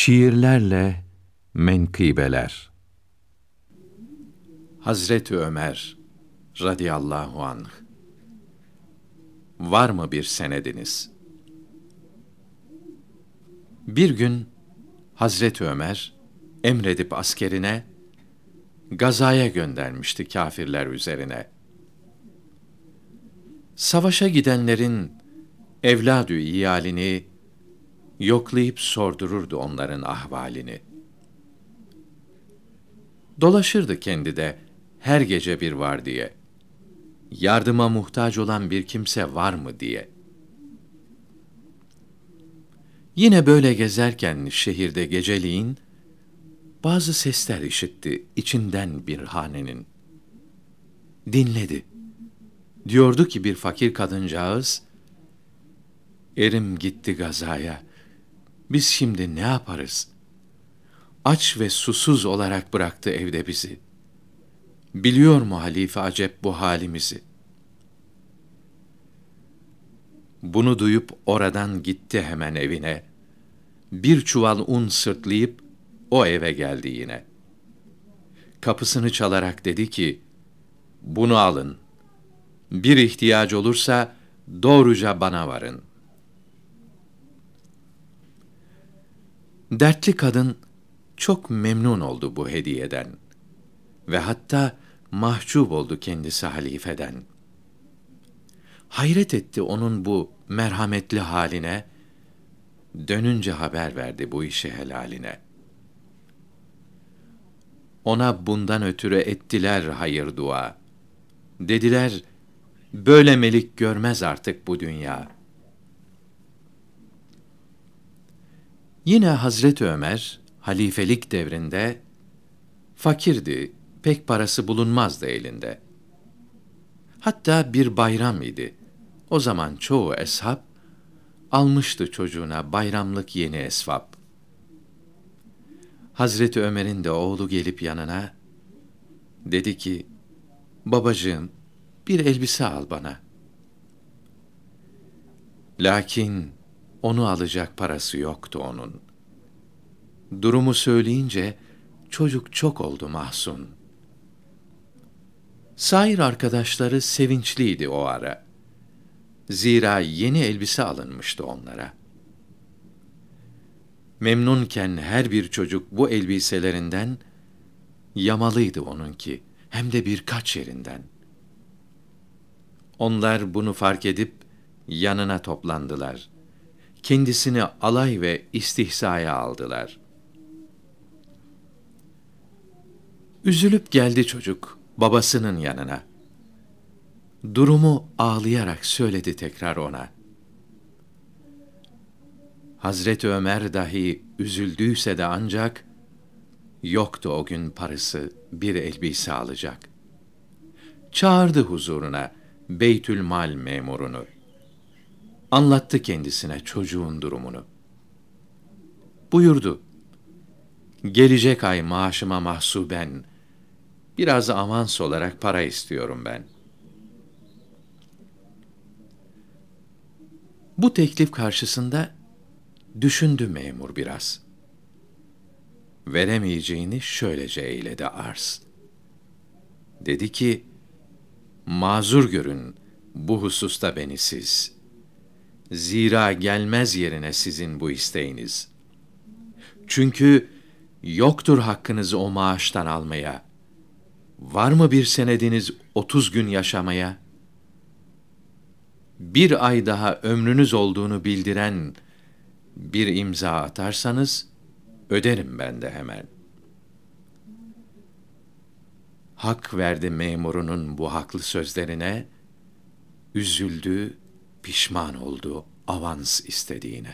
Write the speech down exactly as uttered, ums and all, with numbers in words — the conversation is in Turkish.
Şiirlerle menkıbeler. Hazreti Ömer radıyallahu anh. Var mı bir senediniz? Bir gün Hazreti Ömer emredip askerine gazaya göndermişti kâfirler üzerine. Savaşa gidenlerin evladü iyalini yoklayıp sordururdu onların ahvalini. Dolaşırdı kendi de her gece bir var diye. Yardıma muhtaç olan bir kimse var mı diye. Yine böyle gezerken şehirde geceliğin bazı sesler işitti içinden bir hanenin. Dinledi. Diyordu ki bir fakir kadıncağız, erim gitti gazaya, biz şimdi ne yaparız? Aç ve susuz olarak bıraktı evde bizi. Biliyor mu halife acep bu halimizi? Bunu duyup oradan gitti hemen evine. Bir çuval un sırtlayıp o eve geldi yine. Kapısını çalarak dedi ki, bunu alın. Bir ihtiyaç olursa doğruca bana varın. Dertli kadın çok memnun oldu bu hediyeden ve hatta mahcup oldu kendisi halifeden. Hayret etti onun bu merhametli haline, dönünce haber verdi bu işi helaline. Ona bundan ötürü ettiler hayır dua. Dediler, böyle melik görmez artık bu dünya. Yine Hazreti Ömer, halifelik devrinde, fakirdi, pek parası bulunmazdı elinde. Hatta bir bayram idi. O zaman çoğu eshab, almıştı çocuğuna bayramlık yeni esvap. Hazreti Ömer'in de oğlu gelip yanına, dedi ki, babacığım, bir elbise al bana. Lakin onu alacak parası yoktu onun. Durumu söyleyince çocuk çok oldu mahzun. Sair arkadaşları sevinçliydi o ara. Zira yeni elbise alınmıştı onlara. Memnunken her bir çocuk bu elbiselerinden yamalıydı onunki, hem de birkaç yerinden. Onlar bunu fark edip yanına toplandılar. Kendisini alay ve istihzaya aldılar. Üzülüp geldi çocuk babasının yanına. Durumu ağlayarak söyledi tekrar ona. Hazreti Ömer dahi üzüldüyse de ancak yoktu o gün parası bir elbise alacak. Çağırdı huzuruna Beytülmal memurunu. Anlattı kendisine çocuğun durumunu. Buyurdu, gelecek ay maaşıma mahsuben biraz avans olarak para istiyorum ben. Bu teklif karşısında düşündü memur biraz. Veremeyeceğini şöylece eyledi arz. Dedi ki, mazur görün bu hususta beni siz. Zira gelmez yerine sizin bu isteğiniz. Çünkü yoktur hakkınızı o maaştan almaya. Var mı bir senediniz otuz gün yaşamaya? Bir ay daha ömrünüz olduğunu bildiren bir imza atarsanız, öderim ben de hemen. Hak verdi memurunun bu haklı sözlerine, üzüldü, pişman oldu avans istediğine.